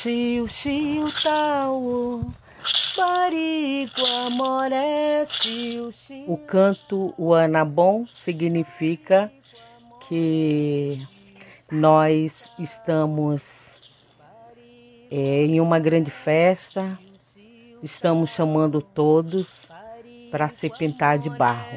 Xiu, xiu, tau, barigua, moré, xiu, xiu. O canto Uanabom significa que nós estamos em uma grande festa, estamos chamando todos para se pintar de barro.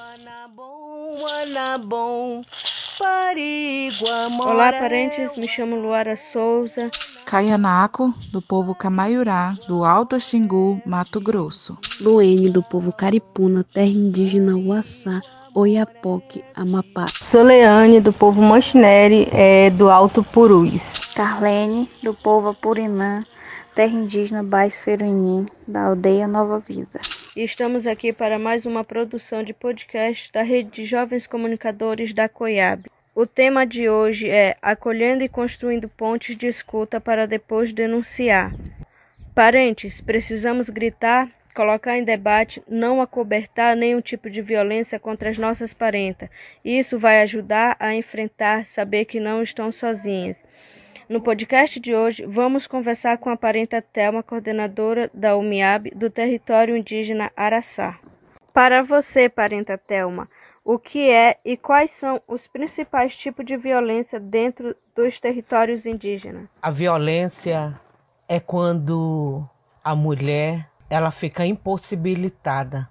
Olá, parentes, me chamo Luara Souza. Caianaco, do povo Camaiurá, do Alto Xingu, Mato Grosso. Luene, do povo Caripuna, terra indígena Uaçá, Oiapoque, Amapá. Soleane, do povo Manchineri, do Alto Purus. Carlene, do povo Apurinã, terra indígena Baixo Serunim, da aldeia Nova Vida. E estamos aqui para mais uma produção de podcast da Rede de Jovens Comunicadores da COIAB. O tema de hoje é Acolhendo e Construindo Pontes de Escuta para Depois Denunciar. Parentes, precisamos gritar, colocar em debate, não acobertar nenhum tipo de violência contra as nossas parentas. Isso vai ajudar a enfrentar, saber que não estão sozinhas. No podcast de hoje, vamos conversar com a parenta Thelma, coordenadora da UMIAB do território indígena Araçá. Para você, parenta Thelma, o que é e quais são os principais tipos de violência dentro dos territórios indígenas? A violência é quando a mulher ela fica impossibilitada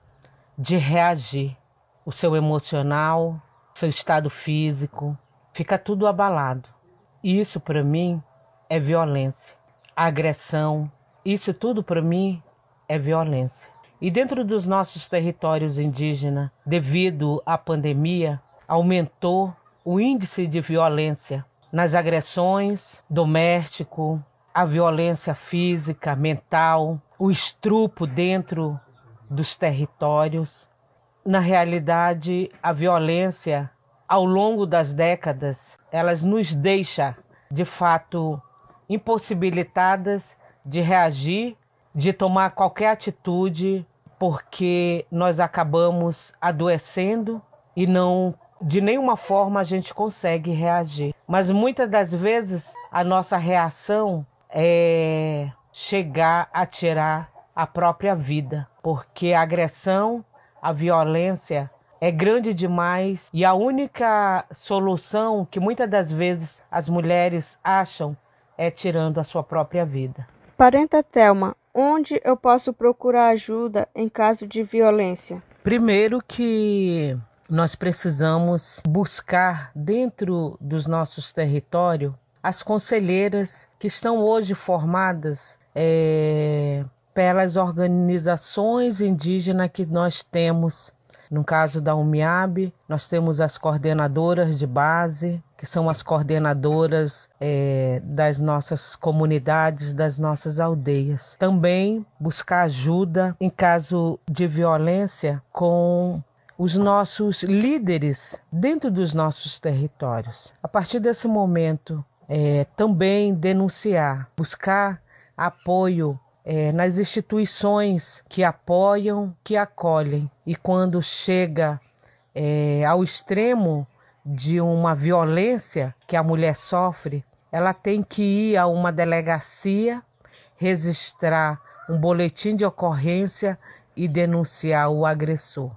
de reagir. O seu emocional, o seu estado físico, fica tudo abalado. Isso para mim é violência. A agressão, isso tudo para mim é violência. E dentro dos nossos territórios indígenas, devido à pandemia, aumentou o índice de violência nas agressões domésticas, a violência física, mental, o estupro dentro dos territórios. Na realidade, a violência, ao longo das décadas, elas nos deixa, de fato, impossibilitadas de reagir, de tomar qualquer atitude, porque nós acabamos adoecendo e não, de nenhuma forma, a gente consegue reagir. Mas muitas das vezes a nossa reação é chegar a tirar a própria vida, porque a agressão, a violência é grande demais e a única solução que muitas das vezes as mulheres acham é tirando a sua própria vida. Parenta Thelma, onde eu posso procurar ajuda em caso de violência? Primeiro que nós precisamos buscar dentro dos nossos territórios as conselheiras que estão hoje formadas pelas organizações indígenas que nós temos. No caso da UMIAB, nós temos as coordenadoras de base, que são as coordenadoras das nossas comunidades, das nossas aldeias. Também buscar ajuda em caso de violência com os nossos líderes dentro dos nossos territórios. A partir desse momento, também denunciar, buscar apoio nas instituições que apoiam, que acolhem. E quando chega ao extremo de uma violência que a mulher sofre, ela tem que ir a uma delegacia, registrar um boletim de ocorrência e denunciar o agressor.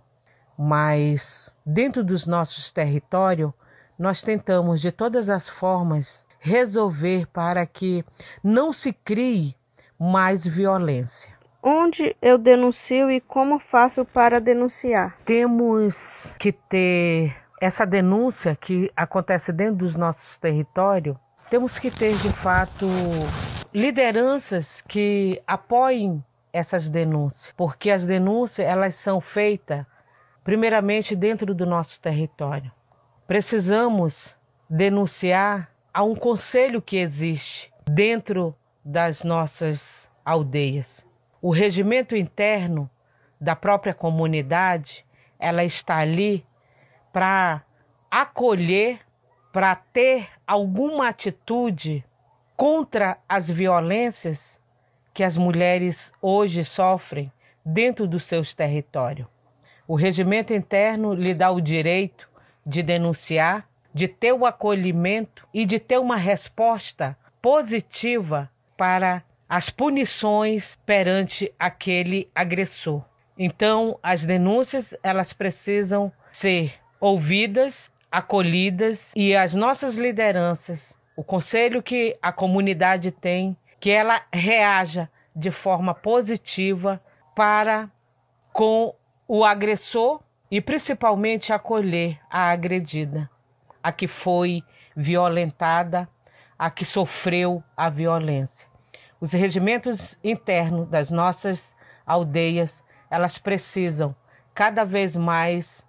Mas dentro dos nossos territórios, nós tentamos de todas as formas resolver para que não se crie mais violência. Onde eu denuncio e como faço para denunciar? Temos que ter essa denúncia que acontece dentro dos nossos territórios. Temos que ter, de fato, lideranças que apoiem essas denúncias, porque as denúncias elas são feitas primeiramente dentro do nosso território. Precisamos denunciar a um conselho que existe dentro das nossas aldeias. O regimento interno da própria comunidade, ela está ali para acolher, para ter alguma atitude contra as violências que as mulheres hoje sofrem dentro dos seus territórios. O regimento interno lhe dá o direito de denunciar, de ter o acolhimento e de ter uma resposta positiva para as punições perante aquele agressor. Então, as denúncias, elas precisam ser ouvidas, acolhidas, e as nossas lideranças, o conselho que a comunidade tem, que ela reaja de forma positiva para com o agressor e principalmente acolher a agredida, a que foi violentada, a que sofreu a violência. Os regimentos internos das nossas aldeias, elas precisam cada vez mais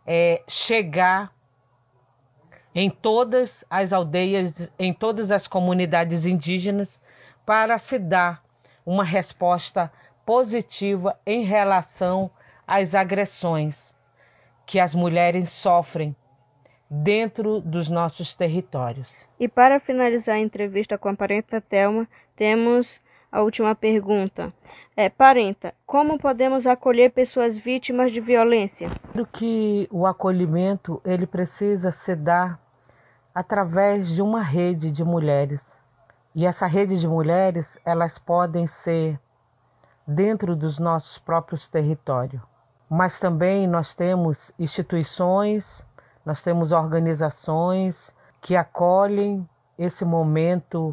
chegar em todas as aldeias, em todas as comunidades indígenas, para se dar uma resposta positiva em relação às agressões que as mulheres sofrem dentro dos nossos territórios. E para finalizar a entrevista com a Parenta Thelma, temos a última pergunta. Parenta, como podemos acolher pessoas vítimas de violência? Que o acolhimento ele precisa se dar através de uma rede de mulheres. E essa rede de mulheres, elas podem ser dentro dos nossos próprios territórios. Mas também nós temos instituições, nós temos organizações que acolhem esse momento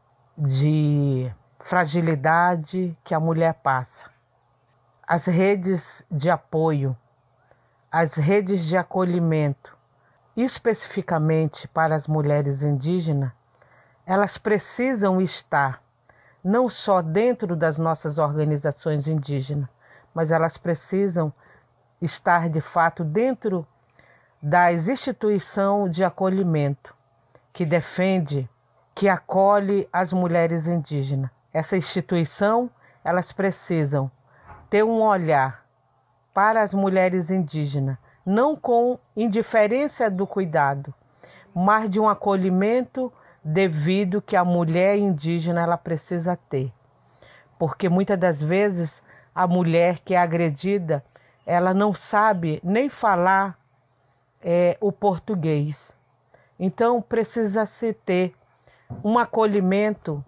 de fragilidade que a mulher passa. As redes de apoio, as redes de acolhimento, especificamente para as mulheres indígenas, elas precisam estar não só dentro das nossas organizações indígenas, mas elas precisam estar de fato dentro das instituições de acolhimento que defende, que acolhe as mulheres indígenas. Essa instituição, elas precisam ter um olhar para as mulheres indígenas, não com indiferença do cuidado, mas de um acolhimento devido que a mulher indígena ela precisa ter. Porque muitas das vezes a mulher que é agredida, ela não sabe nem falar o português. Então precisa-se ter um acolhimento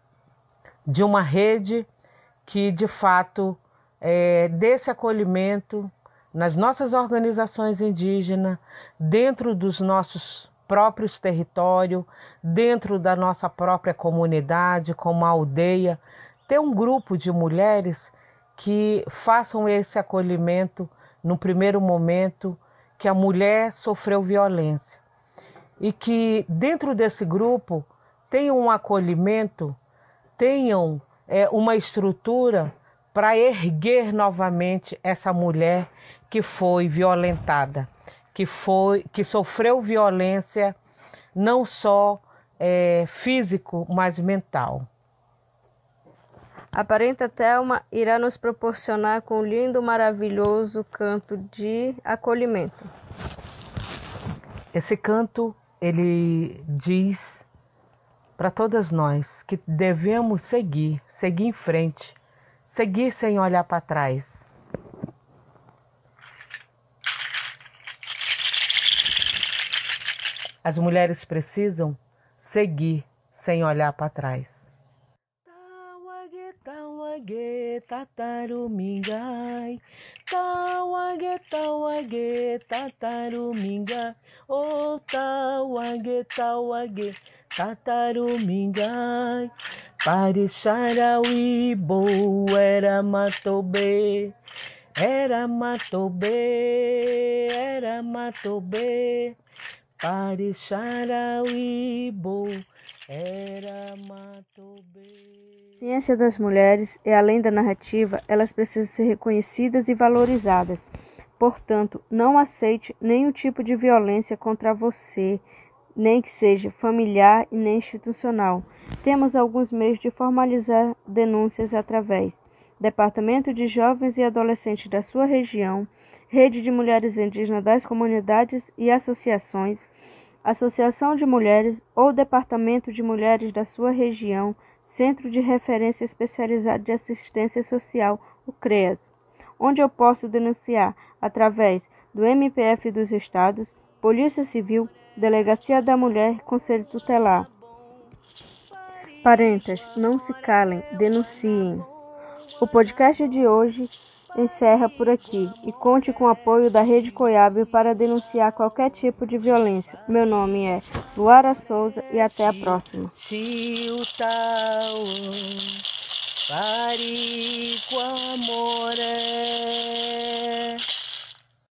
de uma rede que de fato desse acolhimento nas nossas organizações indígenas, dentro dos nossos próprios territórios, dentro da nossa própria comunidade, como a aldeia, ter um grupo de mulheres que façam esse acolhimento no primeiro momento que a mulher sofreu violência. E que dentro desse grupo tenham um acolhimento, tenham uma estrutura para erguer novamente essa mulher que foi violentada, que sofreu violência não só físico, mas mental. A Parenta Thelma irá nos proporcionar com um lindo, maravilhoso canto de acolhimento. Esse canto, ele diz para todas nós que devemos seguir em frente, seguir sem olhar para trás. As mulheres precisam seguir sem olhar para trás. Tauague, tatarumingai, tauague, tatarumingai, oh tauague, tatarumingai, parixarauibo, era matobe, parixarauibo, era matobe. Ciência das mulheres é além da narrativa, elas precisam ser reconhecidas e valorizadas. Portanto, não aceite nenhum tipo de violência contra você, nem que seja familiar e nem institucional. Temos alguns meios de formalizar denúncias através Departamento de Jovens e Adolescentes da sua região, Rede de Mulheres Indígenas das Comunidades e Associações, Associação de Mulheres ou Departamento de Mulheres da sua região, Centro de Referência Especializado de Assistência Social, o CREAS, onde eu posso denunciar através do MPF dos Estados, Polícia Civil, Delegacia da Mulher, Conselho Tutelar. Parentas, não se calem, denunciem. O podcast de hoje encerra por aqui e conte com o apoio da Rede Coiabe para denunciar qualquer tipo de violência. Meu nome é Luara Souza e até a próxima. Pari com amore.